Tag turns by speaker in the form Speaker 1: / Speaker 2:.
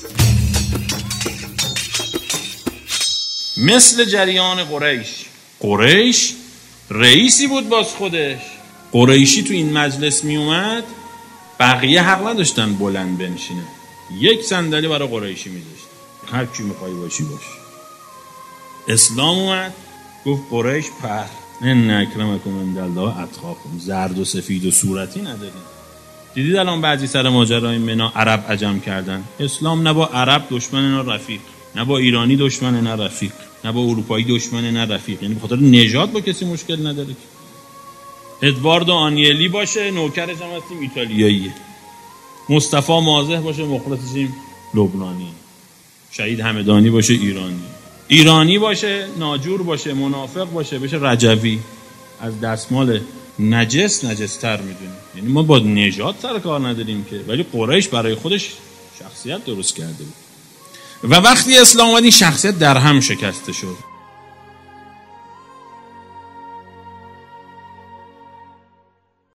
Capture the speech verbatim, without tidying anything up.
Speaker 1: مثل جریان قریش. قریش رئیسی بود باز خودش. قریشی تو این مجلس می اومد، بقیه حق نداشتن بلند بنشینه، یک صندلی برای قریشی میذاشت، هر کی میخوای باشی باش. اسلام اومد گفت قریش پر، ان اکرمکم عند الله اتقاکم، زرد و سفید و صورتی نداریم. دیدید الان بعضی سر ماجرای منا عرب عجم کردن. اسلام نه با عرب دشمن نه رفیق، نه با ایرانی دشمن نه رفیق، نه با اروپایی دشمن نه رفیق. یعنی به خاطر نژاد با کسی مشکل نداره. ادواردو آنیلی باشه نوکرش هم هستیم ایتالیاییه، مصطفی مازح باشه مخلصشیم لبنانی، شهید همدانی باشه ایرانی، ایرانی باشه ناجور باشه منافق باشه بشه رجوی. از دستمال نجس نجستر میدونیم. یعنی ما با نژاد سر کار نداریم که، ولی قریش برای خودش شخصیت درست کرده بود و وقتی اسلام اومد این شخصیت در هم شکسته شد.